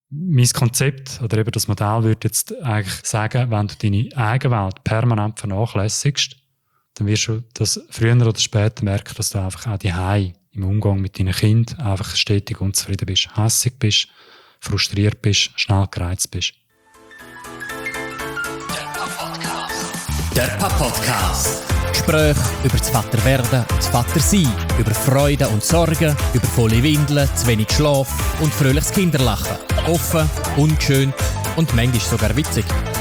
mein Konzept oder eben das Modell würde jetzt eigentlich sagen, wenn du deine Eigenwelt permanent vernachlässigst, dann wirst du das früher oder später merken, dass du einfach auch daheim im Umgang mit deinen Kindern einfach stetig unzufrieden bist, hässig bist, frustriert bist, schnell gereizt bist. Der Papa-Podcast. Gespräche über das Vaterwerden und das Vatersein, über Freude und Sorgen, über volle Windeln, zu wenig Schlaf und fröhliches Kinderlachen. Offen, ungeschönt und manchmal sogar witzig.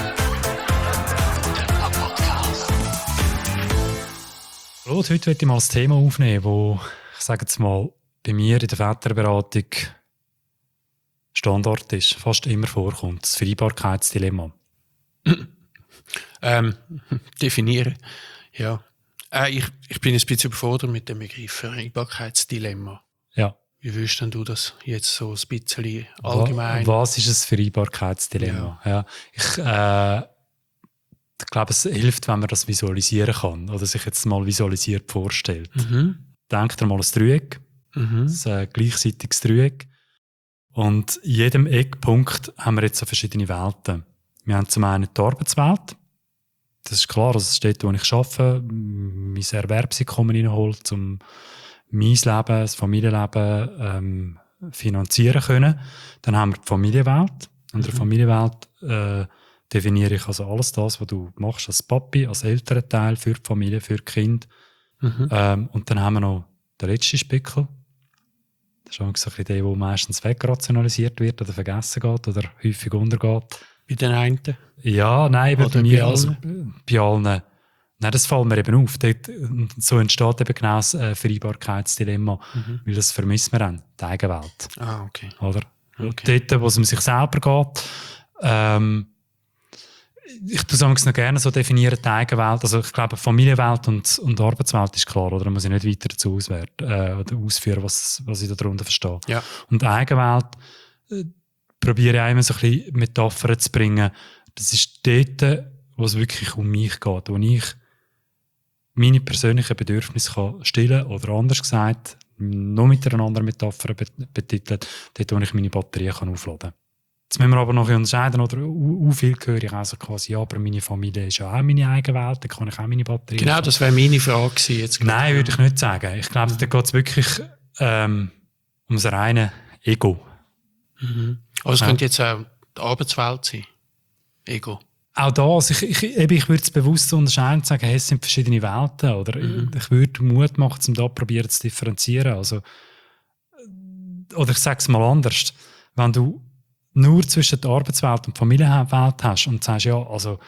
Hallo, heute möchte ich mal ein Thema aufnehmen, das, ich sage jetzt mal, bei mir in der Väterberatung Standard ist, fast immer vorkommt, das Vereinbarkeitsdilemma. Definieren. Ja. Ich bin ein bisschen überfordert mit dem Begriff Vereinbarkeitsdilemma. Ja. Wie würdest denn du das jetzt so ein bisschen allgemein? Was ist ein Vereinbarkeitsdilemma? Ja. Ich glaube, es hilft, wenn man das visualisieren kann oder sich jetzt mal visualisiert vorstellt. Denkt dir mal ein Dreieck, ein gleichseitiges Dreieck. Und in jedem Eckpunkt haben wir jetzt so verschiedene Welten. Wir haben zum einen die Arbeitswelt. Das ist klar, das steht, wo ich arbeite, mein Erwerbseinkommen reinholt, um mein Leben, das Familienleben finanzieren können. Dann haben wir die Familienwelt. In der Familienwelt definiere ich also alles das, was du machst als Papi, als Elternteil, für die Familie, für die Kinder. Und dann haben wir noch den letzten Spickel. Das ist auch so ein bisschen der meistens wegrationalisiert wird oder vergessen geht oder häufig untergeht. Bei den einen? Ja, nein, oder bei mir, bei allen? also bei allen. Nein, das fällt mir eben auf. Dort, so entsteht eben genau das Vereinbarkeitsdilemma, weil das vermissen wir dann, die Eigenwelt. Ah, okay. Oder? Okay. Dort, wo es um sich selber geht, ich tue es noch gerne so definieren, die Eigenwelt. Also ich glaube, Familienwelt und Arbeitswelt ist klar, oder? Da muss ich nicht weiter dazu ausführen, was ich darunter verstehe. Ja. Und die Eigenwelt probiere ich immer so ein bisschen Metaphern zu bringen. Das ist dort, wo es wirklich um mich geht, wo ich meine persönlichen Bedürfnisse kann stillen oder anders gesagt, noch mit einer anderen Metapher betitelt, dort, wo ich meine Batterie kann aufladen kann. Jetzt müssen wir aber noch unterscheiden, oder viel höre ich auch so quasi, ja, aber meine Familie ist ja auch meine eigene Welt, da kann ich auch meine Batterie. Genau, das wäre meine Frage gewesen jetzt. Nein, würde ich nicht sagen. Ich glaube, da geht es wirklich um das reine Ego. Aber es könnte jetzt auch die Arbeitswelt sein. Ego. Auch das, ich würde es bewusst unterscheiden und sagen, hey, es sind verschiedene Welten. Oder ich würde Mut machen, um da probieren zu differenzieren. Also, oder ich sage es mal anders. Wenn du nur zwischen der Arbeitswelt und der Familienwelt hast und sagst, ja, also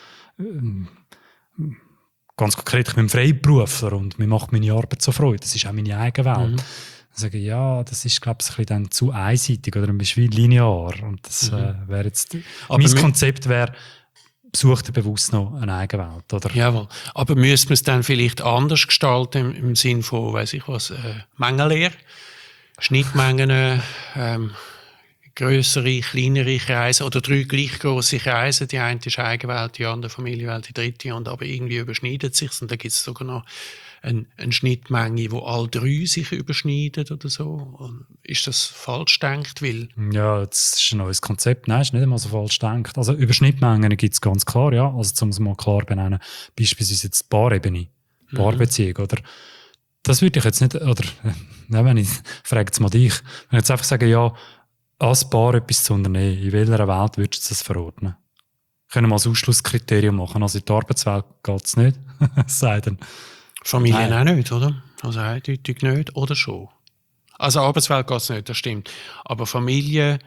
ganz konkret, ich bin Freiberufler und mir macht meine Arbeit so Freude, das ist auch meine eigene Welt. Dann sage ich, ja, das ist, glaube ich, ein bisschen dann zu einseitig oder ein bisschen linear. Und das wäre jetzt... Aber mein Konzept wäre, such dir bewusst noch eine eigene Welt, oder? Jawohl. Aber müsste man es dann vielleicht anders gestalten, im Sinn von, weiss ich was, Mengenlehre, Schnittmengen, grössere, kleinere Kreise oder 3 gleich grosse Kreise. Die eine ist Eigenwelt, die andere Familienwelt, die dritte. Und aber irgendwie überschneidet sich und da gibt es sogar noch eine Schnittmenge, wo all 3 sich überschneiden oder so. Und ist das falsch gedacht? Ja, das ist ein neues Konzept. Nein, ist nicht einmal so falsch gedacht. Also über Schnittmengen gibt es ganz klar, ja. Also um es mal klar benennen, beispielsweise jetzt die Paarebene, Paarbeziehung, oder? Das würde ich jetzt nicht, oder wenn ich frage jetzt mal dich, wenn ich jetzt einfach sage, ja, als Paar etwas zu unternehmen, in welcher Welt würdest du das verordnen? Können wir mal ein Ausschlusskriterium machen. Also in der Arbeitswelt geht es nicht. Sei denn. Familien auch nicht, oder? Also eindeutig nicht, oder schon? Also Arbeitswelt geht es nicht, das stimmt. Aber Familie,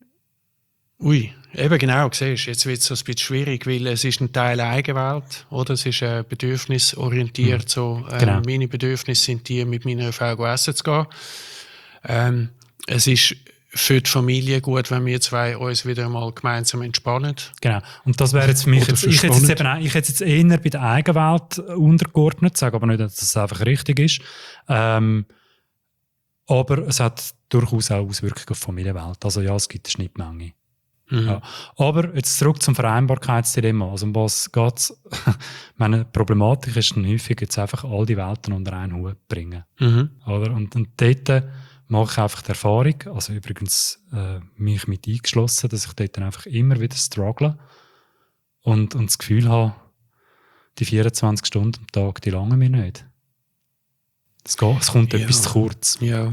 eben genau, siehst du, jetzt wird es ein bisschen schwierig, weil es ist ein Teil Eigenwelt, oder? Es ist bedürfnisorientiert, so. Genau. Meine Bedürfnisse sind die, mit meiner Frau essen zu gehen. Es ist für die Familie gut, wenn wir zwei uns wieder mal gemeinsam entspannen. Genau. Und das wäre jetzt für mich, ich hätte jetzt eher bei der Eigenwelt untergeordnet, sage aber nicht, dass das einfach richtig ist. Aber es hat durchaus auch Auswirkungen auf die Familienwelt. Also ja, es gibt eine Schnittmenge. Ja. Aber jetzt zurück zum Vereinbarkeitsdilemma. Also um was geht es? Meine Problematik ist dann häufig jetzt einfach all die Welten unter einen Hut bringen. Oder? Und dort, mache ich einfach die Erfahrung, also übrigens mich mit eingeschlossen, dass ich dort dann einfach immer wieder struggle und das Gefühl habe, die 24 Stunden am Tag, die langen mir nicht. Es kommt etwas zu kurz. Ja.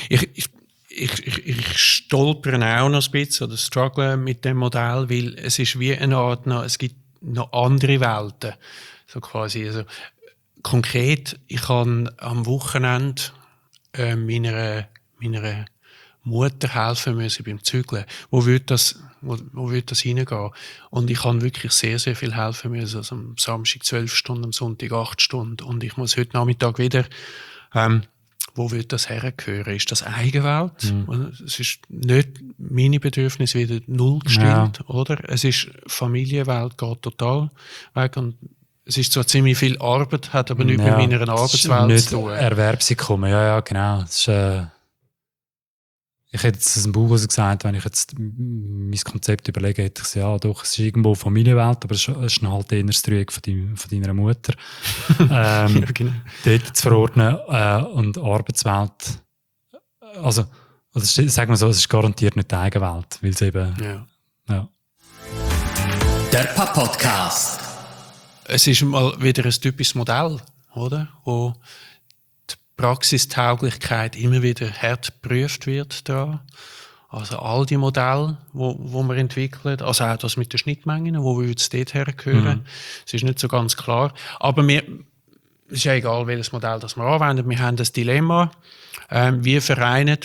Ich stolpere auch noch ein bisschen oder struggle mit dem Modell, weil es ist wie eine Art, es gibt noch andere Welten. So quasi. Also, konkret, ich habe am Wochenende meiner Mutter helfen müssen beim Zügeln. Wo wird das hingehen? Und ich habe wirklich sehr, sehr viel helfen müssen. Also am Samstag 12 Stunden, am Sonntag 8 Stunden. Und ich muss heute Nachmittag wieder, wo wird das hergehören? Ist das Eigenwelt? Es ist nicht meine Bedürfnisse wieder null gestimmt, oder? Es ist Familienwelt, geht total weg. Und es ist zwar ziemlich viel Arbeit, hat aber nichts mit meiner Arbeitswelt zu tun. Erwerbseinkommen, ja, genau. Das ist, ich hätte jetzt aus dem Bauch gesagt, wenn ich jetzt mein Konzept überlege, hätte ich gesagt, ja doch, es ist irgendwo Familienwelt, aber es ist halt eher das Dreieck von deiner Mutter. Ja, genau. Dort zu verordnen und Arbeitswelt, also sagen wir so, es ist garantiert nicht die Eigenwelt, weil es eben... Ja. Der Podcast. Es ist mal wieder ein typisches Modell, oder? Wo die Praxistauglichkeit immer wieder hart geprüft wird da. Also all die Modelle, wo man entwickelt, also auch das mit den Schnittmengen, wo würde es dort hergehören. Es ist nicht so ganz klar. Aber es ist ja egal, welches Modell das wir anwenden. Wir haben das Dilemma, wie vereinbaren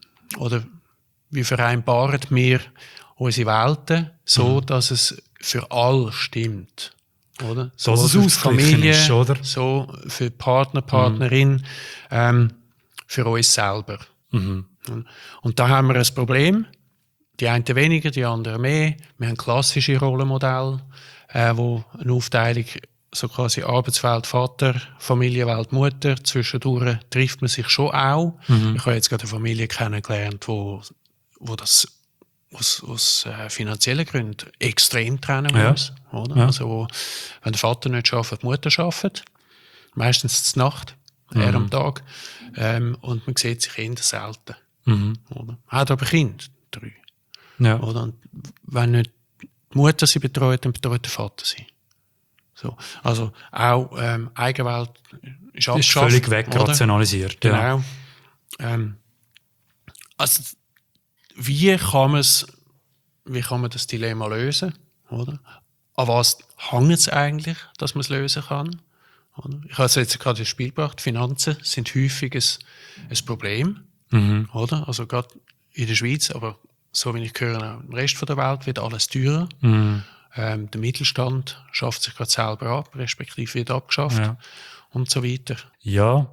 wir unsere Welten so, dass es für alle stimmt. Oder? So dass es für Familie ist, oder? So für Partner, Partnerin, für uns selber. Und da haben wir ein Problem. Die einen weniger, die anderen mehr. Wir haben klassische Rollenmodelle, wo eine Aufteilung so quasi Arbeitswelt Vater, Familienwelt Mutter. Zwischendurch trifft man sich schon auch. Ich habe jetzt gerade eine Familie kennengelernt, wo das aus finanziellen Gründen extrem trennen muss. Oder? Ja. Also, wenn der Vater nicht arbeitet, die Mutter arbeitet. Meistens zur Nacht, er am Tag. Und man sieht sich eher selten. Oder? Hat aber Kinder, 3. Ja. Oder? Und wenn nicht die Mutter sie betreut, dann betreut der Vater sie. So. Also auch Eigenwelt ist abgeschafft. Ist völlig wegrationalisiert. Genau. Also, wie kann man das Dilemma lösen? Oder? An was hängt es eigentlich, dass man es lösen kann? Oder? Ich habe jetzt gerade das Spiel gebracht. Finanzen sind häufig ein Problem. Oder? Also gerade in der Schweiz, aber so wie ich höre, auch im Rest der Welt wird alles teurer. Der Mittelstand schafft sich gerade selber ab, respektive wird abgeschafft und so weiter. Ja.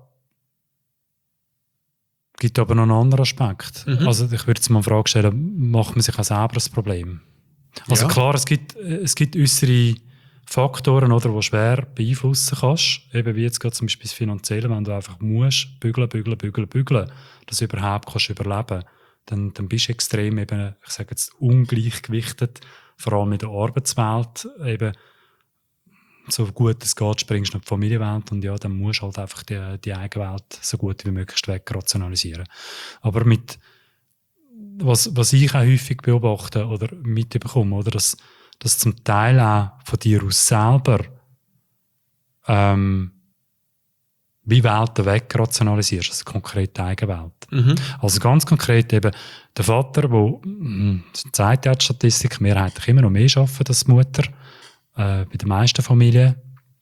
Gibt aber noch einen anderen Aspekt. Also ich würde jetzt mal eine Frage stellen, macht man sich auch selber ein Problem? Also klar, es gibt äußere Faktoren, oder, die schwer beeinflussen kannst. Eben wie jetzt gerade zum Beispiel das Finanzielle, wenn du einfach musst, bügeln, dass du überhaupt kannst überleben kannst, dann bist du extrem eben, ich sage jetzt, ungleichgewichtet, vor allem in der Arbeitswelt, eben so gut es geht, springst du in die Familienwelt und ja, dann musst du halt einfach die Eigenwelt so gut wie möglich wegrationalisieren. Aber was ich auch häufig beobachte oder mitbekomme, oder, dass zum Teil auch von dir aus selber wie Welten wegrationalisierst, also konkret die Eigenwelt. Also ganz konkret eben der Vater, der zeigt ja die Statistik, mehrheitlich immer noch mehr arbeitet als die Mutter, bei den meisten Familien.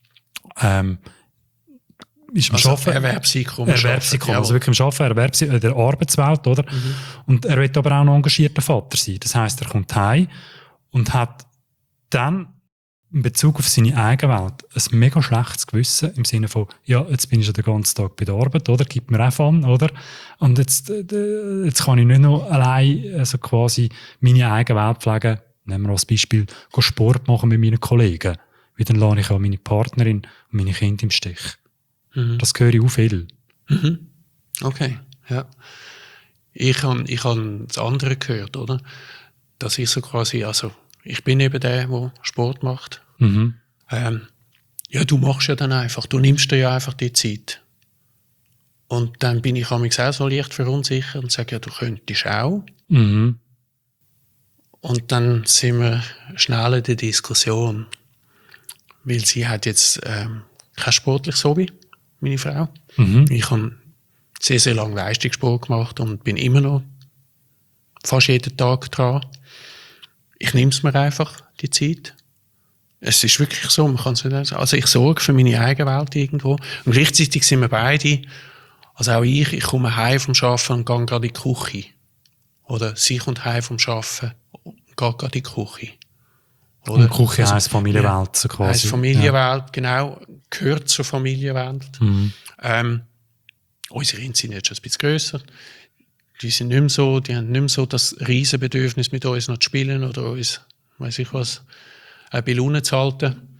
Ist im also Erwerbseinkommen. Also wirklich im Arbeiten, der Arbeitswelt, oder? Und er will aber auch ein engagierter Vater sein. Das heisst, er kommt heim und hat dann in Bezug auf seine Eigenwelt ein mega schlechtes Gewissen im Sinne von, ja, jetzt bin ich ja den ganzen Tag bei der Arbeit, oder? Gibt mir auch Fun, oder? Und jetzt kann ich nicht noch allein also quasi meine Eigenwelt pflegen. Nehmen wir als Beispiel, Sport machen mit meinen Kollegen. Weil dann lasse ich auch meine Partnerin und meine Kinder im Stich. Das höre ich auch viel. Okay, ja. Ich habe das andere gehört, oder? Dass ich so quasi, also ich bin eben der Sport macht. Ja, du machst ja dann einfach, du nimmst dir ja einfach die Zeit. Und dann bin ich auch so leicht verunsichert und sage, ja, du könntest auch. Mhm. Und dann sind wir schnell in der Diskussion. Weil sie hat jetzt kein sportliches Hobby, meine Frau. Mhm. Ich habe sehr, sehr lange Leistungssport gemacht und bin immer noch fast jeden Tag dran. Ich nehme es mir einfach, die Zeit. Es ist wirklich so, man kann es nicht sagen. Also ich sorge für meine eigene Welt irgendwo. Und gleichzeitig sind wir beide, also auch ich komme heim vom Arbeiten und gehe gerade in die Küche. Oder sie kommt heim vom Arbeiten und geht gerade in die Küche. Oder? Und die Küche heisst Familienwelt, so quasi. Heisst Familienwelt, genau. Gehört zur Familienwelt. Mhm. Unsere Kinder sind jetzt schon ein bisschen grösser. Die sind nicht mehr so, die haben nicht mehr so das Riesenbedürfnis, mit uns noch zu spielen oder uns, weiss ich was, bei Laune zu halten.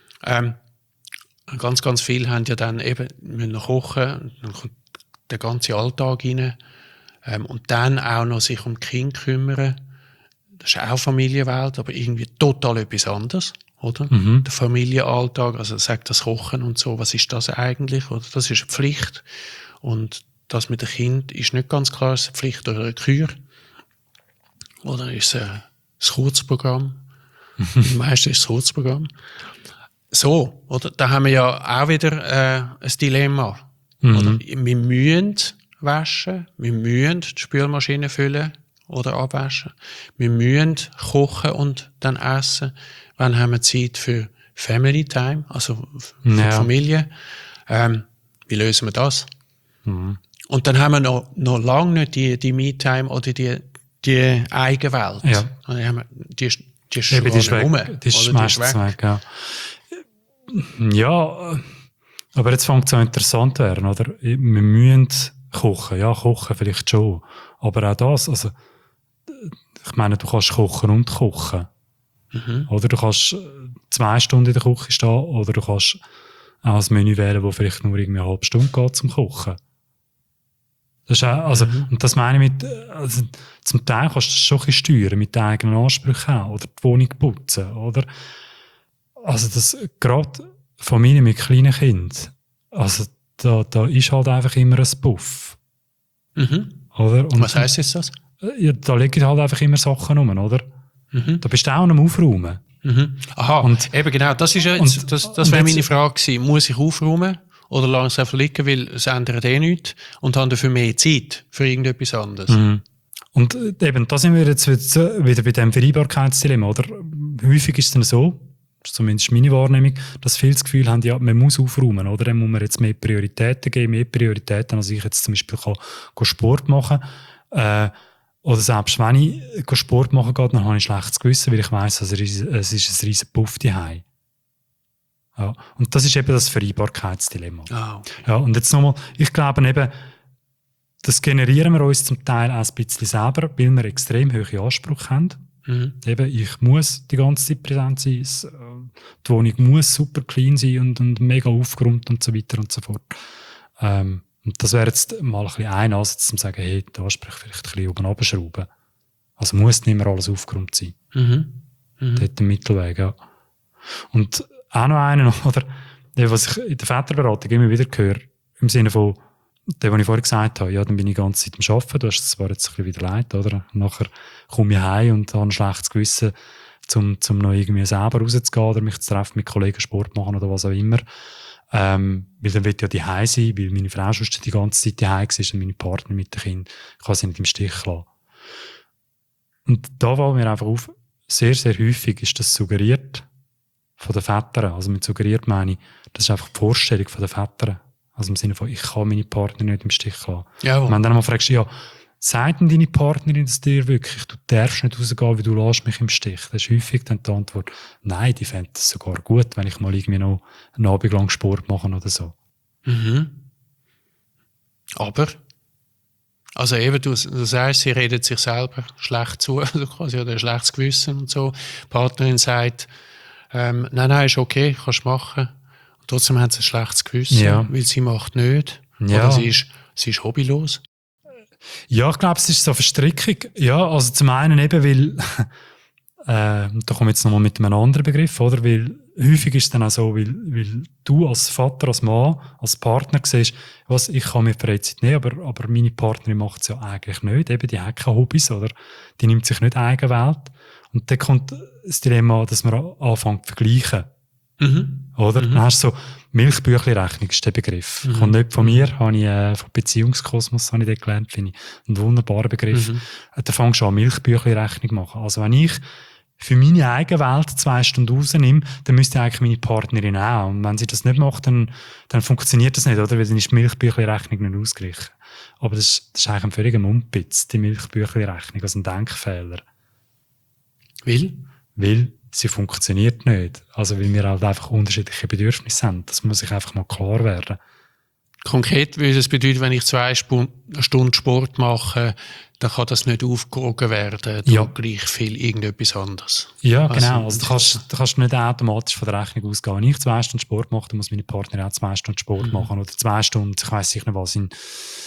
Ganz, ganz viele haben ja dann eben, müssen noch kochen, dann kommt der ganze Alltag rein. Und dann auch noch sich um die Kinder kümmern. Das ist auch Familienwelt, aber irgendwie total etwas anderes, oder? Mhm. Der Familienalltag, also sagt das Kochen und so, was ist das eigentlich? Oder das ist eine Pflicht. Und das mit dem Kind ist nicht ganz klar, ist es eine Pflicht oder eine Kür. Oder ist es ein Kurzprogramm? Meistens ist es ein Kurzprogramm. So, oder? Da haben wir ja auch wieder ein Dilemma. Mhm. Oder? Wir müssen waschen, wir müssen die Spülmaschine füllen oder abwaschen. Wir müssen kochen und dann essen. Wann haben wir Zeit für Family Time, also für Familie? Wie lösen wir das? Mhm. Und dann haben wir noch lange nicht die Me-Time oder die Eigenwelt. Ja. Und dann haben wir, die ist Die ist rum. weg. Die ist meistens weg, ja. Ja, aber jetzt fängt es an interessant zu werden, oder? Wir müssen kochen. Ja, kochen vielleicht schon. Aber auch das, also, ich meine, du kannst kochen und kochen. Mhm. Oder du kannst 2 Stunden in der Küche stehen, oder du kannst auch ein Menü wählen, das vielleicht nur irgendwie eine halbe Stunde geht zum Kochen. Das ist auch, also, und das meine ich mit, also, zum Teil kannst du das schon ein bisschen steuern, mit den eigenen Ansprüchen auch, oder die Wohnung putzen, oder? Also, das, gerade Familien mit kleinen Kindern, also, da ist halt einfach immer ein Buff. Mhm. Oder? Und, was heisst jetzt das? Ja, da liegen halt einfach immer Sachen rum, oder? Mhm. Da bist du auch am Aufräumen. Mhm. Aha, Und- eben genau, das ist ja jetzt, das wäre meine Frage gewesen. Muss ich aufräumen oder lasse ich es einfach liegen, weil es ändert nichts und habe dafür mehr Zeit für irgendetwas anderes? Mhm. Und eben, da sind wir jetzt wieder bei dem Vereinbarkeitsdilemma, oder? Häufig ist es dann so, zumindest meine Wahrnehmung, dass viele das Gefühl haben, ja, man muss aufräumen, oder? Dann muss man jetzt mehr Prioritäten geben, mehr Prioritäten, als ich jetzt zum Beispiel kann Sport machen kann. Oder selbst wenn ich Sport machen gehe, dann habe ich schlechtes Gewissen, weil ich weiss, es ist ein riesen Puff daheim. Ja. Und das ist eben das Vereinbarkeitsdilemma. Ah, okay. Ja, und jetzt nochmal, ich glaube eben, das generieren wir uns zum Teil auch ein bisschen selber, weil wir extrem hohe Ansprüche haben. Mhm. Eben, ich muss die ganze Zeit präsent sein, die Wohnung muss super clean sein und mega aufgeräumt und so weiter und so fort. Und das wäre jetzt mal ein bisschen ein Ansatz, um zu sagen, hey, die Ansprüche vielleicht ein bisschen oben runterschrauben. Also muss nicht mehr alles aufgeräumt sein. Mhm. Mhm. Dort im Mittelweg, ja. Und auch noch einen, oder, was ich in der Väterberatung immer wieder höre, im Sinne von, der, was ich vorhin gesagt habe, ja, dann bin ich die ganze Zeit am Arbeiten, du hast es zwar jetzt ein bisschen wieder leid, oder? Nachher komme ich heim und habe ein schlechtes Gewissen, zum noch irgendwie selber rauszugehen oder mich zu treffen, mit Kollegen Sport machen oder was auch immer. Weil dann will ich ja daheim sein, weil meine Frau schon die ganze Zeit daheim war und meine Partner mit den Kindern, ich kann sie nicht im Stich lassen. Und da fällt mir einfach auf, sehr, sehr häufig ist das suggeriert von den Vätern. Also mit suggeriert meine ich, das ist einfach die Vorstellung von den Vätern. Also im Sinne von, ich kann meine Partner nicht im Stich lassen. Jawohl. Und wenn du dann mal fragst, ja, sagt denn deine Partnerin das dir wirklich, du darfst nicht rausgehen, weil du lässt mich im Stich? Das ist häufig dann die Antwort, nein, die fände es sogar gut, wenn ich mal irgendwie noch einen Abend lang Sport mache oder so. Mhm. Aber, also eben, du sagst, sie redet sich selber schlecht zu, also quasi, oder ein schlechtes Gewissen und so. Die Partnerin sagt, nein, ist okay, kannst du machen. Und trotzdem hat sie ein schlechtes Gewissen, Ja. weil sie macht nicht. Ja. Oder sie ist hobbylos. Ja, ich glaube, es ist so eine Verstrickung. Ja, also zum einen eben, weil, da komme ich jetzt nochmal mit einem anderen Begriff, oder? Weil häufig ist es dann auch so, weil du als Vater, als Mann, als Partner siehst, was, ich kann mir Freizeit nehmen, aber meine Partnerin macht es ja eigentlich nicht. Eben, die hat keine Hobbys oder die nimmt sich nicht Eigenwelt. Und dann kommt das Dilemma, dass man anfängt zu vergleichen. Oder? Dann hast du so Milchbüchli-Rechnung ist der Begriff. Kommt nicht von mir, habe ich von Beziehungskosmos habe ich den gelernt, finde ich einen wunderbaren Begriff. Da fängst du an, Milchbüchli-Rechnung zu machen. Also wenn ich für meine eigene Welt 2 Stunden rausnehme, dann müsste eigentlich meine Partnerin auch. Und wenn sie das nicht macht, dann funktioniert das nicht, oder? Weil dann ist die Milchbüchli-Rechnung nicht ausgeglichen. Aber das ist eigentlich ein völliger Mumpitz, die Milchbüchli-Rechnung, also ein Denkfehler. Weil sie funktioniert nicht. Also weil wir halt einfach unterschiedliche Bedürfnisse haben. Das muss sich einfach mal klar werden. Konkret würde es bedeuten, wenn ich 2 Stunden Sport mache, dann kann das nicht aufgewogen werden durch gleich viel irgendetwas anderes. Ja, genau. Also du kannst nicht automatisch von der Rechnung ausgehen. Wenn ich 2 Stunden Sport mache, dann muss meine Partnerin auch 2 Stunden Sport machen. Oder 2 Stunden, ich weiss nicht was, in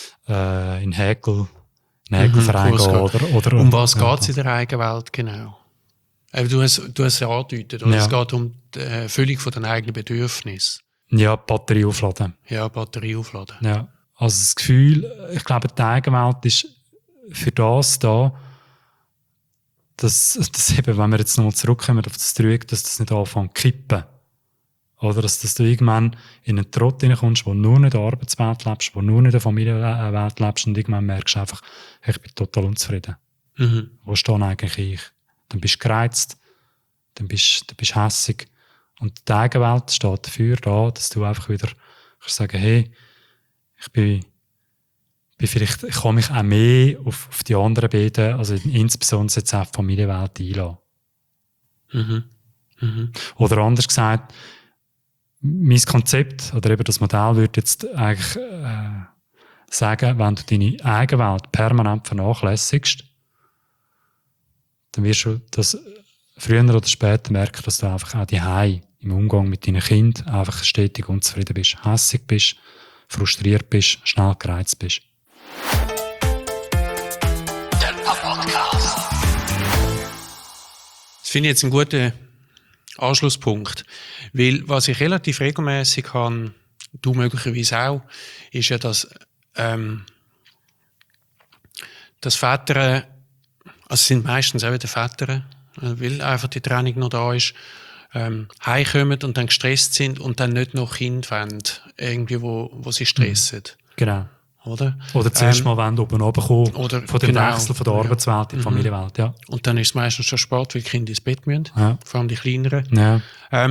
Häkelverein gehen. Oder um was geht es in der Eigenwelt genau? Du hast es ja angedeutet, oder? Es geht um die Erfüllung von den eigenen Bedürfnissen. Ja, Batterie aufladen. Ja, Batterie aufladen. Ja, also das Gefühl, ich glaube, die Eigenwelt ist für das da, dass eben, wenn wir jetzt nochmal zurückkommen auf das Dreieck, dass das nicht anfängt zu kippen. Oder dass du irgendwann in einen Trott hineinkommst, wo nur nicht in der Arbeitswelt lebst, wo nur nicht in der Familienwelt lebst und irgendwann merkst du einfach, ich bin total unzufrieden. Wo stehe eigentlich ich? Dann bist du gereizt, dann bist du hässig. Und die Eigenwelt steht dafür da, dass du einfach wieder kannst sagen, hey, ich kann mich auch mehr auf die anderen beiden, also insbesondere jetzt auch die Familienwelt einlassen. Oder anders gesagt, mein Konzept oder eben das Modell würde jetzt eigentlich sagen, wenn du deine Eigenwelt permanent vernachlässigst, dann wirst du das früher oder später merken, dass du einfach auch daheim im Umgang mit deinen Kindern einfach stetig unzufrieden bist, hässig bist, frustriert bist, schnell gereizt bist. Der Podcast. Das finde ich jetzt einen guten Anschlusspunkt, weil was ich relativ regelmäßig habe, du möglicherweise auch, ist ja, dass Väter, also es sind meistens auch wieder Väter, weil einfach die Trennung noch da ist, heimkommen und dann gestresst sind und dann nicht noch Kinder wollen, irgendwie, wo sie stressen. Genau. Oder zuerst mal oben runterkommen von dem Wechsel von der Arbeitswelt in die Familienwelt. Ja. Und dann ist es meistens schon spät, weil die Kinder ins Bett müssen, vor allem die Kleineren. Ja.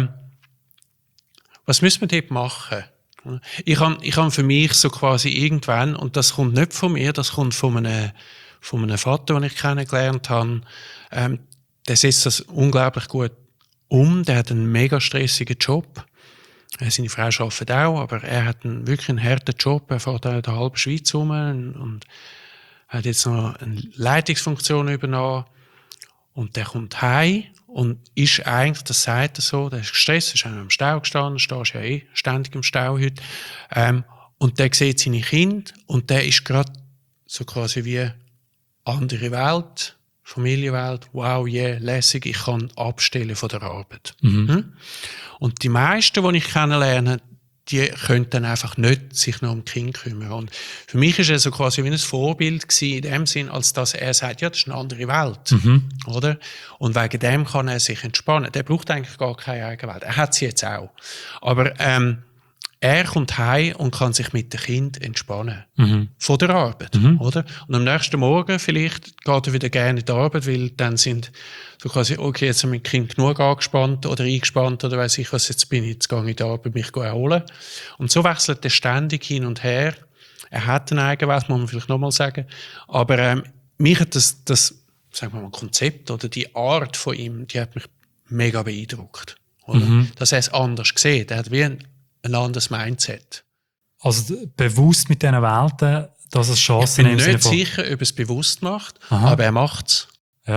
Was müssen wir dort machen? Ich habe für mich so quasi irgendwann, und das kommt nicht von mir, das kommt von einem Vater, den ich kennengelernt habe, der setzt das unglaublich gut um. Der hat einen mega stressigen Job. Seine Frau arbeitet auch, aber er hat wirklich einen harten Job. Er fährt in der halben Schweiz rum und hat jetzt noch eine Leitungsfunktion übernommen. Und der kommt heim und ist eigentlich, das sagt er so, der ist gestresst, ist auch im Stau gestanden, stehst ja ständig im Stau heute. Und der sieht seine Kinder und der ist gerade so quasi wie andere Welt, Familienwelt, wow, yeah, lässig, ich kann abstellen von der Arbeit. Und die meisten, die ich kennenlerne, die können dann einfach nicht sich noch um die Kinder kümmern. Und für mich ist er so quasi wie ein Vorbild gewesen, in dem Sinn, als dass er sagt, ja, das ist eine andere Welt. Oder? Und wegen dem kann er sich entspannen. Der braucht eigentlich gar keine Eigenwelt. Er hat sie jetzt auch. Aber er kommt heim und kann sich mit dem Kind entspannen. Von der Arbeit. Oder? Und am nächsten Morgen vielleicht geht er wieder gerne in die Arbeit, weil dann sind so quasi, okay, jetzt haben mein Kind genug angespannt oder eingespannt oder weiss ich was, jetzt gehe ich in die Arbeit, mich erholen. Und so wechselt er ständig hin und her. Er hat eine Eigenwelt, muss man vielleicht nochmal sagen. Aber mich hat das, sagen wir mal, Konzept oder die Art von ihm, die hat mich mega beeindruckt. Oder? Dass er es anders sieht. Er hat wie ein anderes Mindset. Also bewusst mit diesen Welten, dass es Chancen Ich bin nicht sicher, ob er es bewusst macht, aber er macht es.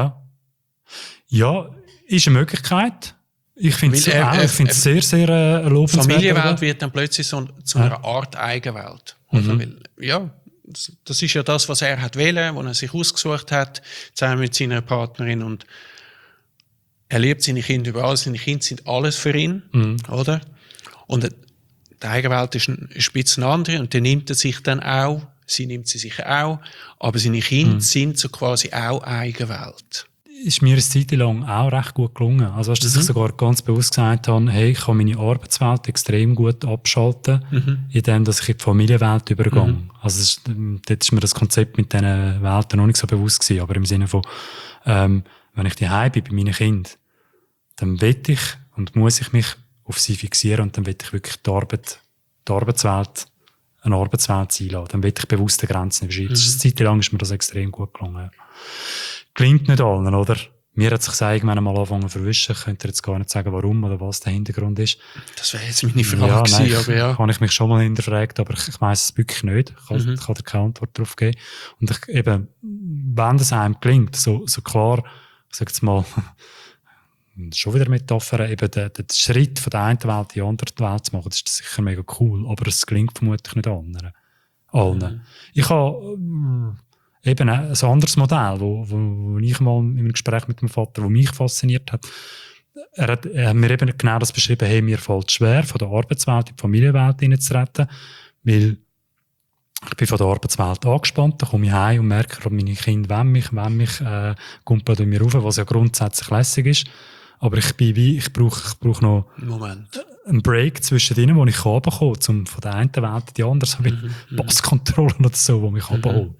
Ja, ist eine Möglichkeit. Ich finde es sehr, sehr lobenswert. Familienwelt wird dann plötzlich zu einer Art Eigenwelt. Weil, das ist ja das, was er hat wollen, was er sich ausgesucht hat, zusammen mit seiner Partnerin. Und Er liebt seine Kinder überall. Seine Kinder sind alles für ihn, oder? Und die Eigenwelt ist ein bisschen andere und der nimmt er sich dann auch. Sie nimmt sie sich auch. Aber seine Kinder sind so quasi auch Eigenwelt. Ist mir eine Zeit lang auch recht gut gelungen. Also, dass ich sogar ganz bewusst gesagt habe, hey, ich kann meine Arbeitswelt extrem gut abschalten, indem dass ich in die Familienwelt übergehe. Also, dort ist mir das Konzept mit diesen Welten noch nicht so bewusst gewesen. Aber im Sinne von, wenn ich daheim bin bei meinen Kindern, dann will ich und muss ich mich auf sie fixieren und dann will ich wirklich die Arbeitswelt, eine Arbeitswelt sein lassen. Dann will ich bewusste Grenzen überschreiten. Eine Zeit lang ist mir das extrem gut gelungen. Klingt nicht allen, oder? Mir hat sich das irgendwann mal angefangen zu verwischen. Ich könnte jetzt gar nicht sagen, warum oder was der Hintergrund ist. Das wäre jetzt meine Frage gewesen, aber ja. Habe ich mich schon mal hinterfragt, aber ich weiss es wirklich nicht. Ich kann dir keine Antwort darauf geben. Und eben, wenn das einem gelingt, so klar, ich sage jetzt mal, schon wieder Metapher, eben den Schritt von der einen Welt in die andere Welt zu machen, das ist sicher mega cool, aber es gelingt vermutlich nicht allen. Ich habe eben ein anderes Modell, wo ich mal in einem Gespräch mit meinem Vater, wo mich fasziniert hat, er hat mir eben genau das beschrieben, hey, mir fällt es schwer, von der Arbeitswelt in die Familienwelt hineinzutreten, weil ich bin von der Arbeitswelt angespannt, dann komme ich heim und merke, meine Kinder wollen mich kumpeln bei mir rauf, was ja grundsätzlich lässig ist. Aber ich brauche noch einen Break zwischen denen, wo ich runterkomme, um von der einen Welt in die andere, so wie Passkontrollen oder so, wo mich runterholt.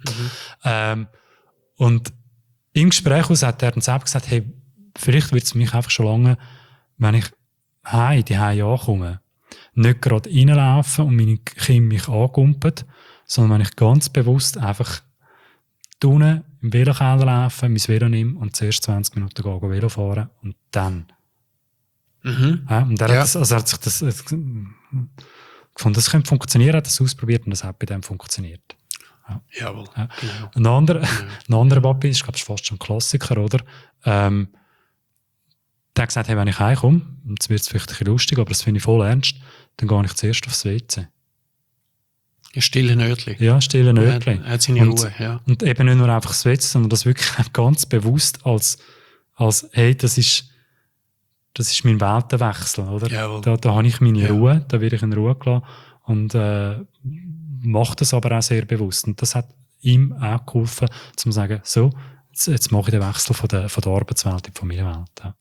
Und im Gespräch hat er dann selbst gesagt, hey, vielleicht wird es mich einfach schon lange, wenn ich die Hause ankomme, nicht gerade reinlaufen und meine Kinder mich ankumpeln, sondern wenn ich ganz bewusst einfach unten im Velokeller laufen, mein Velo nehme und zuerst 20 Minuten Velo fahren und dann. Und er hat sich das gefunden, das könnte funktionieren, hat das ausprobiert und das hat bei dem funktioniert. Ja. Jawohl. Ja. Genau. Ein anderer Papi, ich glaube, das ist fast schon ein Klassiker, oder? Der hat gesagt, hey, wenn ich heimkomme, jetzt wird es vielleicht ein bisschen lustig, aber das finde ich voll ernst, dann gehe ich zuerst aufs WC. Ein stille Nötli. Ja, stille Nötli. Er hat seine Ruhe, ja. Und eben nicht nur einfach das WC, sondern das wirklich ganz bewusst als hey, das ist mein Weltenwechsel, oder? Da habe ich meine Ruhe, da werde ich in Ruhe gelassen und mache das aber auch sehr bewusst. Und das hat ihm auch geholfen, zu sagen, so, jetzt mache ich den Wechsel von der Arbeitswelt in die Familienwelt. Ja.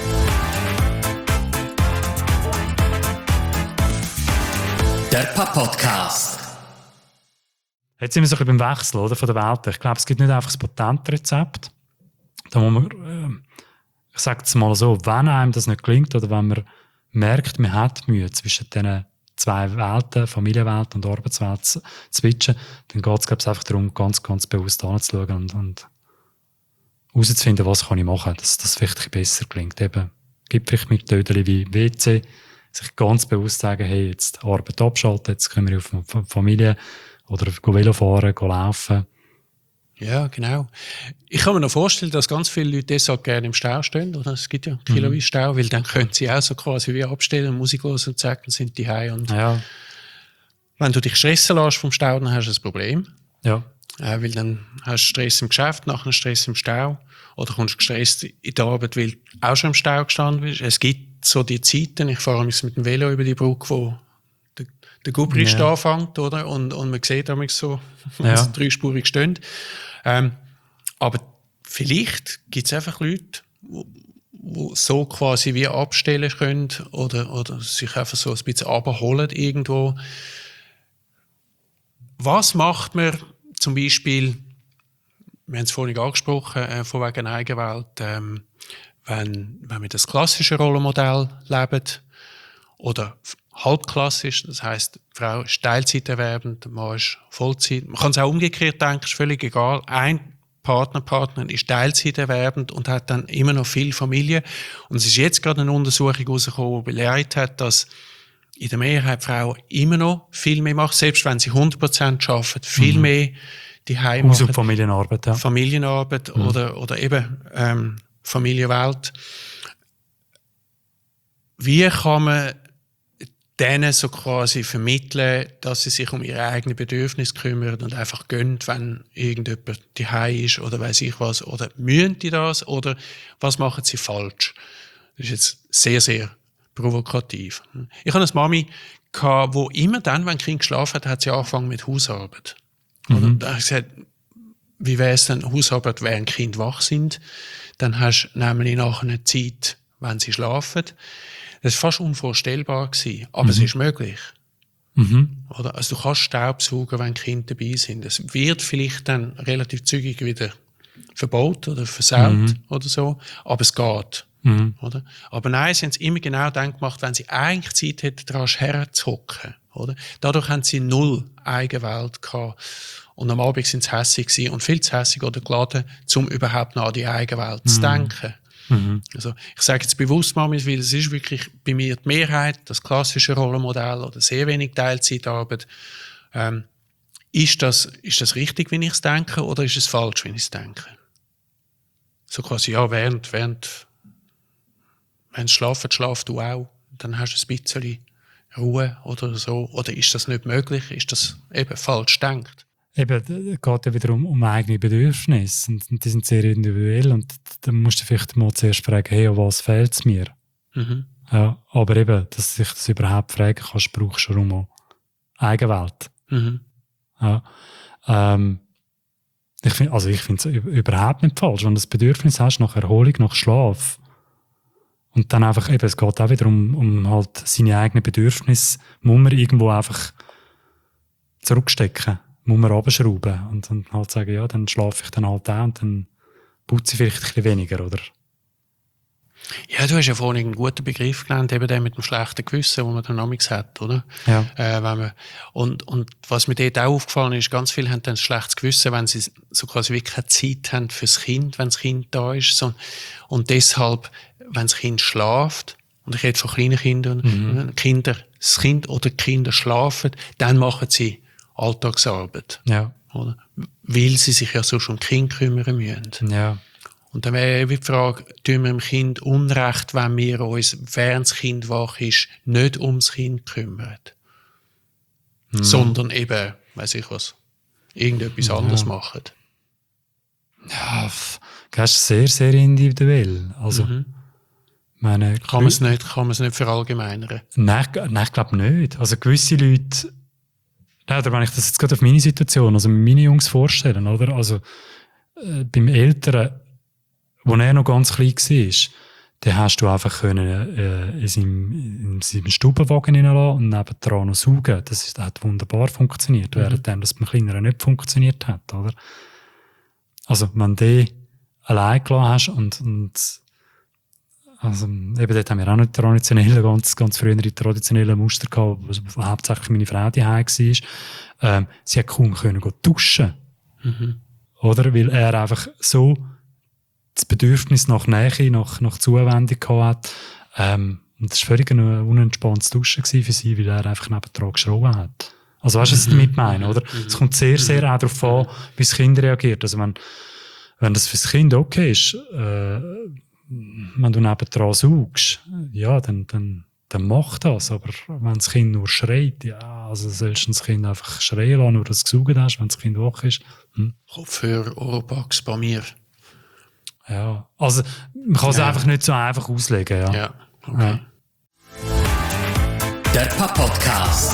Der Podcast. Jetzt sind wir so ein bisschen beim Wechsel, oder, von der Welt. Ich glaube, es gibt nicht einfach das Patentrezept. Da muss man, ich sage es mal so, wenn einem das nicht gelingt oder wenn man merkt, man hat Mühe zwischen diesen zwei Welten, Familienwelt und Arbeitswelt zu switchen, dann geht es, glaube ich, einfach darum, ganz, ganz bewusst anzuschauen und herauszufinden, was kann ich machen, dass das vielleicht besser gelingt. Eben, gibt vielleicht Methoden wie WC, sich ganz bewusst sagen, hey, jetzt Arbeit abschalten, jetzt können wir auf Familie oder Velo fahren, laufen. Ja, genau. Ich kann mir noch vorstellen, dass ganz viele Leute deshalb gerne im Stau stehen. Oder? Es gibt ja Kilometer Stau, weil dann können sie auch so quasi wie abstellen, Musik hören und sagen, sind die heim. Und wenn du dich stressen lässt vom Stau, dann hast du ein Problem. Ja. Weil dann hast du Stress im Geschäft, nachher Stress im Stau. Oder kommst du gestresst in die Arbeit, weil du auch schon im Stau gestanden bist. Es gibt so die Zeiten, ich fahre mit dem Velo über die Brücke, wo der Gubrist anfängt, oder? Und man sieht damals so, wenn sie dreispurig stehen. Aber vielleicht gibt es einfach Leute, die so quasi wie abstellen können oder sich einfach so ein bisschen abholen irgendwo. Was macht man zum Beispiel, wir haben es vorhin angesprochen, von wegen Eigenwelt, wenn wir das klassische Rollenmodell leben oder halbklassisch, das heisst, die Frau ist teilzeiterwerbend, der Mann ist Vollzeit. Man kann es auch umgekehrt denken, ist völlig egal. Ein Partnerin ist teilzeiterwerbend und hat dann immer noch viel Familie. Und es ist jetzt gerade eine Untersuchung herausgekommen, die belehrt hat, dass in der Mehrheit Frauen immer noch viel mehr machen, selbst wenn sie 100% arbeiten, viel mehr die Heim machen. Und Familienarbeit, ja. Familienarbeit oder eben Familienwelt. Wie kann man denen so quasi vermitteln, dass sie sich um ihre eigenen Bedürfnisse kümmern und einfach gönnen, wenn irgendjemand daheim ist oder weiss ich was. Oder müssen die das? Oder was machen sie falsch? Das ist jetzt sehr, sehr provokativ. Ich hatte eine Mami, die immer dann, wenn ein Kind geschlafen hat, hat sie angefangen mit Hausarbeit. Und da habe ich gesagt, wie wäre es denn Hausarbeit, während Kinder wach sind? Dann hast du nämlich nach einer Zeit, wenn sie schlafen. Das war fast unvorstellbar gewesen, aber es ist möglich. Oder? Also du kannst Staubsaugen, wenn Kinder dabei sind. Es wird vielleicht dann relativ zügig wieder verboten oder versaut oder so, aber es geht. Oder? Aber nein, sie haben es immer genau dann gemacht, wenn sie eigentlich Zeit hätten, daran herzuhocken. Oder? Dadurch haben sie 0 Eigenwelt gehabt. Und am Abend sind sie hässig gewesen und viel zu hässig oder geladen, um überhaupt noch an die Eigenwelt zu denken. Also, ich sage jetzt bewusst Mamis, weil es ist wirklich bei mir die Mehrheit, das klassische Rollenmodell oder sehr wenig Teilzeitarbeit. Ist das richtig, wenn ich es denke, oder ist es falsch, wenn ich es denke? So quasi, ja, während schlaf du auch, dann hast du ein bisschen Ruhe oder so. Oder ist das nicht möglich? Ist das eben falsch gedacht? Eben, es geht ja wieder um eigene Bedürfnisse und die sind sehr individuell und dann musst du vielleicht mal zuerst fragen, hey, an was fehlt es mir? Ja, aber eben, dass du dich das überhaupt fragen kannst, brauchst du schon Eigenwelt. Ja, ich finde es überhaupt nicht falsch, wenn du das Bedürfnis hast nach Erholung, nach Schlaf und dann einfach eben, es geht auch wieder um halt seine eigenen Bedürfnisse, muss man irgendwo einfach zurückstecken. Muss man runterschrauben und dann halt sagen, ja, dann schlafe ich dann halt auch und dann putze ich vielleicht ein bisschen weniger, oder? Ja, du hast ja vorhin einen guten Begriff genannt, eben der mit dem schlechten Gewissen, den man dann amigs hat, oder? Ja. Und was mir dort auch aufgefallen ist, ganz viele haben dann ein schlechtes Gewissen, wenn sie so quasi wirklich keine Zeit haben fürs Kind, wenn das Kind da ist. So. Und deshalb, wenn das Kind schläft, und ich rede von kleinen Kindern, das Kind oder die Kinder schlafen, dann machen sie Alltagsarbeit. Ja. Oder? Weil sie sich ja sonst um Kind kümmern müssen. Ja. Und dann wäre die Frage, tun wir dem Kind Unrecht, wenn wir uns, während das Kind wach ist, nicht ums Kind kümmern. Sondern eben, weiss ich was, irgendetwas anderes machen. Ja, das ist sehr, sehr individuell. Also, meine, kann man es nicht verallgemeinern? Nein, ich glaube nicht. Also gewisse Leute, oder wenn ich das jetzt gerade auf meine Situation, also meine Jungs vorstellen, oder? Also beim Älteren, wo er noch ganz klein war, den hast du einfach können, in seinem Stubenwagen hineinlassen und nebendran noch saugen. Das hat wunderbar funktioniert, während das beim Kleineren nicht funktioniert hat, oder? Also, wenn du den allein gelassen hast und also, eben dort haben wir auch nicht traditionelle, ganz frühere traditionelle Muster gehabt, wo hauptsächlich meine Frau daheim war. Sie hat kaum können duschen. Oder? Weil er einfach so das Bedürfnis nach Nähe, nach Zuwendung gehabt hat. Und das war völlig ein unentspanntes Duschen für sie, weil er einfach nebendran geschrauben hat. Also weißt du, was ich damit meine, oder? Es kommt sehr, sehr auch darauf an, wie das Kind reagiert. Also wenn das für das Kind okay ist, wenn du nebendran saugst, ja, dann mach das. Aber wenn das Kind nur schreit, ja, also sollst du das Kind einfach schreien lassen, nur dass du gesaugt hast, wenn das Kind wach ist. Kopfhörer, Oropax bei mir. Ja, also man kann es einfach nicht so einfach auslegen. Ja, ja, okay. Ja. Der Podcast.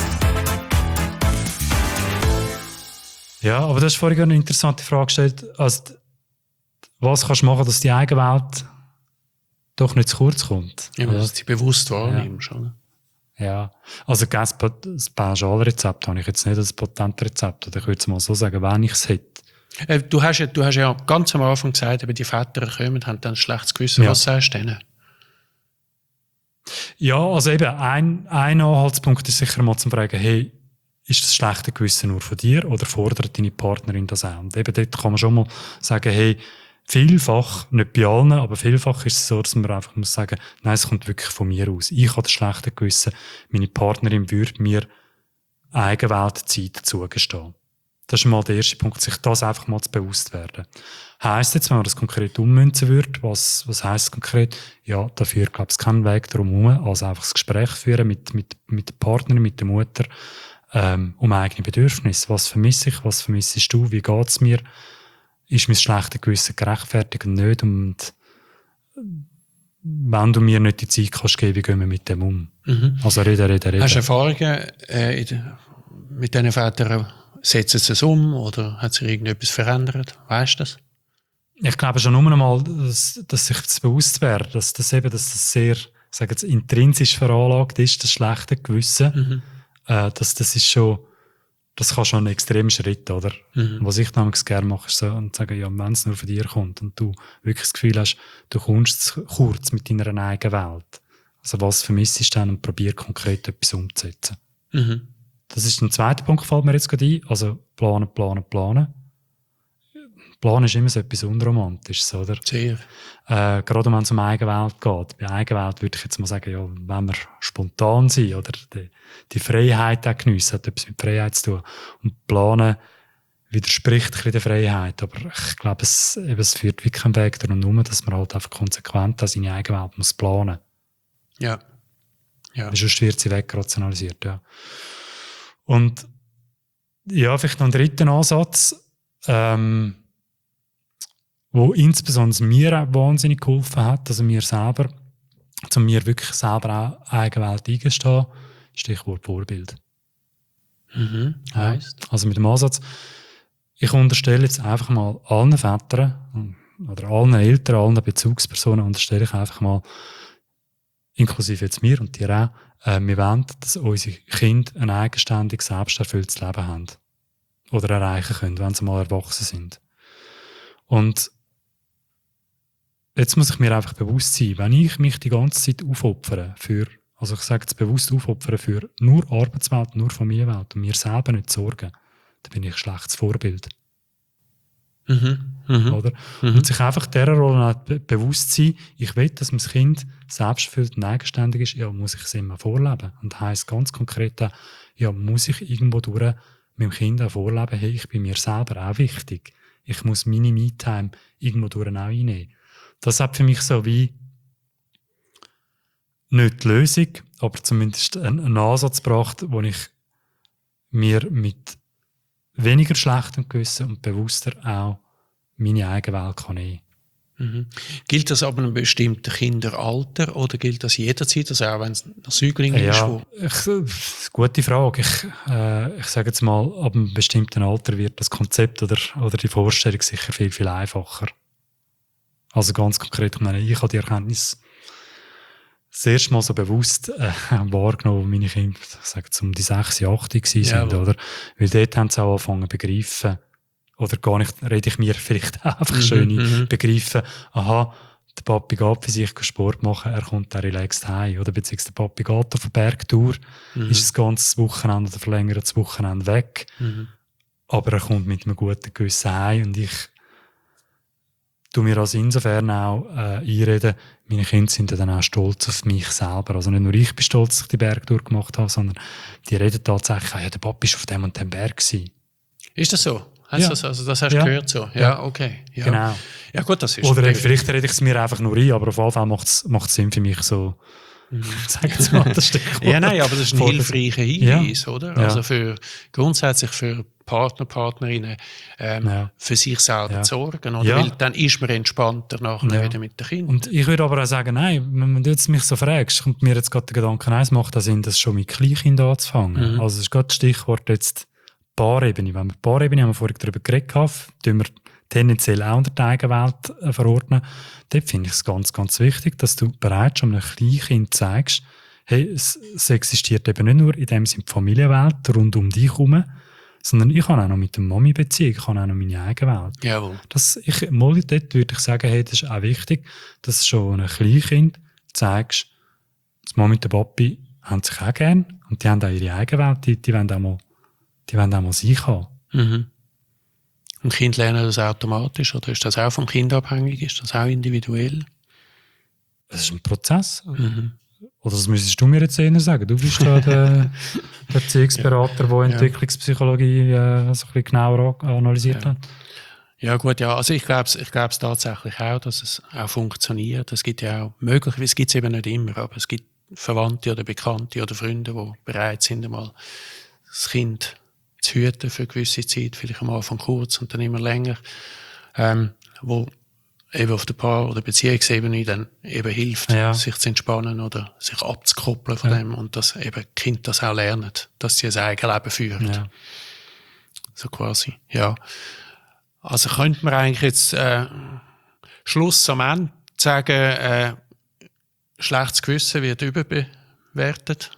Ja, aber du hast vorhin eine interessante Frage gestellt. Also, was kannst du machen, dass die Eigenwelt doch nicht zu kurz kommt? Ja, dass du sie bewusst wahrnimmst. Ja. Ja, also das Pauschalrezept habe ich jetzt nicht als Patentrezept. Oder ich würde es mal so sagen, wenn ich es hätte. Du hast ja ganz am Anfang gesagt, eben die Väter kommen, haben dann ein schlechtes Gewissen. Ja. Was sagst du denen? Ja, also eben, ein Anhaltspunkt ist sicher mal zu fragen, hey, ist das schlechte Gewissen nur von dir oder fordert deine Partnerin das auch? Und eben dort kann man schon mal sagen, hey, vielfach, nicht bei allen, aber vielfach ist es so, dass man einfach muss sagen, nein, es kommt wirklich von mir aus. Ich habe das schlechte Gewissen, meine Partnerin würde mir Eigenweltzeit zugestehen. Das ist mal der erste Punkt, sich das einfach mal zu bewusst werden. Heisst jetzt, wenn man das konkret ummünzen würde, was heisst es konkret? Ja, dafür glaube ich keinen Weg drum herum, als einfach das Gespräch führen mit der Partnerin, mit der Mutter, um eigene Bedürfnisse. Was vermisse ich? Was vermissest du? Wie geht es mir? Ist mein schlechtes Gewissen gerechtfertigt und nicht? Und wenn du mir nicht die Zeit kannst geben, wie gehen wir mit dem um? Mhm. Also reden. Hast du Erfahrungen mit diesen Vätern? Setzen sie es um oder hat sich irgendetwas verändert? Weißt du das? Ich glaube schon nur einmal, dass sich das bewusst wäre, dass das sehr, ich sage jetzt, intrinsisch veranlagt ist, das schlechte Gewissen. Das kann schon ein extremer Schritt, oder? Was ich damals gerne mache, ist so, und sagen, ja, wenn es nur von dir kommt und du wirklich das Gefühl hast, du kommst kurz mit deiner eigenen Welt. Also was vermisst du dann und probier konkret etwas umzusetzen. Das ist ein zweiter Punkt, fällt mir jetzt gerade ein. Also planen. Planen ist immer so etwas Unromantisches, oder? Sehr. Gerade wenn es um Eigenwelt geht. Bei Eigenwelt würde ich jetzt mal sagen, ja, wenn wir spontan sind oder die Freiheit auch geniessen, hat etwas mit Freiheit zu tun. Und Planen widerspricht ein bisschen der Freiheit. Aber ich glaube, es führt wirklich keinen Weg darum herum, dass man halt einfach konsequent an seine Eigenwelt muss planen. Ja. Sonst wird sie wegrationalisiert, ja. Und ja, vielleicht noch einen dritten Ansatz, wo insbesondere mir auch wahnsinnig geholfen hat, also mir selber, mir wirklich selber auch Eigenwelt eingestehen, Stichwort Vorbild. Heisst? Also mit dem Ansatz, ich unterstelle jetzt einfach mal allen Vätern oder allen Eltern, allen Bezugspersonen unterstelle ich einfach mal, inklusive jetzt mir und dir auch, wir wollen, dass unsere Kinder ein eigenständiges, selbsterfülltes Leben haben. Oder erreichen können, wenn sie mal erwachsen sind. Und jetzt muss ich mir einfach bewusst sein, wenn ich mich die ganze Zeit aufopfere also ich sage jetzt bewusst aufopfere für nur Arbeitswelt, nur Familienwelt und mir selber nicht sorgen, dann bin ich ein schlechtes Vorbild. Oder? Und sich einfach dieser Rolle bewusst sein, ich will, dass mein Kind selbsterfüllt und eigenständig ist, ja, muss ich es immer vorleben. Und heisst ganz konkret, ja, muss ich irgendwo durch meinem Kind auch vorleben, hey, ich bin mir selber auch wichtig. Ich muss meine Me-Time irgendwo durch auch einnehmen. Das hat für mich so wie nicht die Lösung, aber zumindest einen Ansatz gebracht, wo ich mir mit weniger schlechtem Gewissen und bewusster auch meine eigene Welt kann nehmen. Gilt das aber einem bestimmten Kinderalter oder gilt das jederzeit, also auch wenn es ein Säugling ist? Gute Frage. Ich sage jetzt mal, ab einem bestimmten Alter wird das Konzept oder die Vorstellung sicher viel, viel einfacher. Also ganz konkret, ich habe die Erkenntnis das erste Mal so bewusst wahrgenommen, wo meine Kinder, ich sage jetzt, um die 6, 8 waren, oder? Weil dort haben sie auch angefangen zu begreifen, oder gar nicht, rede ich mir vielleicht einfach schön begreifen, aha, der Papi geht für sich Sport machen, er kommt dann relaxed heim, oder beziehungsweise der Papi geht auf eine Bergtour, ist das ganze Wochenende oder verlängert das Wochenende weg, aber er kommt mit einem guten Gewissen heim und ich tue mir also insofern auch einreden, meine Kinder sind dann auch stolz auf mich selber. Also nicht nur ich bin stolz, dass ich die Bergtour gemacht habe, sondern die reden tatsächlich, ja, der Papa war auf dem und dem Berg gewesen. Ist das so? Also das hast du gehört so? Ja, okay. Ja. Genau. Ja gut, das ist oder vielleicht rede ich es mir einfach nur ein, aber auf jeden Fall macht es Sinn für mich so. Sag jetzt mal das Stichwort. Ja, nein, aber das ist ein hilfreicher Hinweis, oder? Ja. Also grundsätzlich für Partner, Partnerinnen, für sich selber zu sorgen, oder? Weil dann ist man entspannter nachher wieder mit den Kindern. Und ich würde aber auch sagen, nein, wenn du jetzt mich so fragst, kommt mir jetzt gerade der Gedanke, nein, es macht auch Sinn, das schon mit Kleinkindern anzufangen. Also es ist gerade das Stichwort jetzt Paarebene. Wenn wir Paarebene haben wir vorhin darüber geredet, tun wir tendenziell auch unter die Eigenwelt verordnen. Dort finde ich es ganz, ganz wichtig, dass du bereits schon einem Kleinkind zeigst, hey, es existiert eben nicht nur in dem Sinne die Familienwelt rund um dich herum, sondern ich habe auch noch mit der Mami Beziehung, ich habe auch noch meine eigene Welt. Jawohl. Dort würde ich sagen, hey, das ist auch wichtig, dass du schon einem Kleinkind zeigst, die Mami und der Papi haben sich auch gern und die haben auch ihre eigene Welt, die wollen auch mal sich haben. Und Kinder lernen das automatisch, oder ist das auch vom Kind abhängig? Ist das auch individuell? Es ist ein Prozess. Oder das müsstest du mir jetzt eher sagen. Du bist da der Erziehungsberater, der Entwicklungspsychologie so ein bisschen genauer analysiert hat. Ja gut, ja. Also ich glaube tatsächlich auch, dass es auch funktioniert. Es gibt ja auch, möglicherweise gibt es eben nicht immer, aber es gibt Verwandte oder Bekannte oder Freunde, die bereit sind, einmal das Kind zu hüten für eine gewisse Zeit, vielleicht am Anfang kurz und dann immer länger, wo eben auf der Paar- oder Beziehungsebene dann eben hilft, sich zu entspannen oder sich abzukoppeln von dem und dass eben Kind das auch lernen, dass sie ein eigenes Leben führen. Ja. So quasi, ja. Also könnte man eigentlich jetzt Schluss am Ende sagen, schlechtes Gewissen wird überbewertet.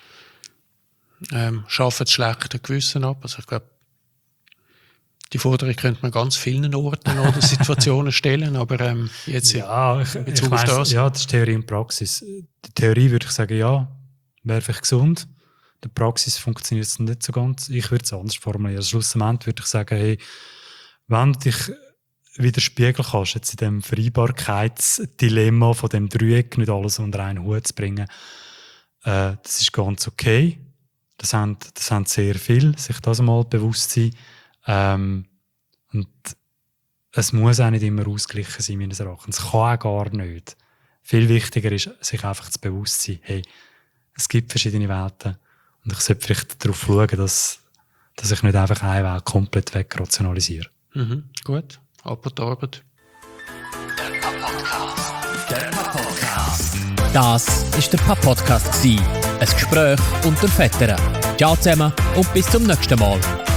Schafft das schlechte Gewissen ab. Also ich glaube, die Forderung könnte man ganz vielen Orten oder Situationen stellen, aber jetzt ich weiss, ja, das ist Theorie und Praxis. Die Theorie würde ich sagen, ja, wäre vielleicht gesund. In der Praxis funktioniert es nicht so ganz. Ich würde es anders formulieren. Schlussendlich würde ich sagen, hey, wenn du dich wieder spiegeln kannst, jetzt in dem Vereinbarkeitsdilemma von dem Dreieck nicht alles unter einen Hut zu bringen, das ist ganz okay. Das haben sehr viel, sich das einmal bewusst sein. Und es muss auch nicht immer ausgeglichen sein, meines Erachtens. Es kann auch gar nicht. Viel wichtiger ist, sich einfach zu bewusst sein, hey, es gibt verschiedene Welten und ich sollte vielleicht darauf schauen, dass ich nicht einfach eine Welt komplett wegrationalisiere. Gut, ab und Arbeit. Der Podcast. Das war der Podcast. Ein Gespräch unter Vätern. Ciao zusammen und bis zum nächsten Mal.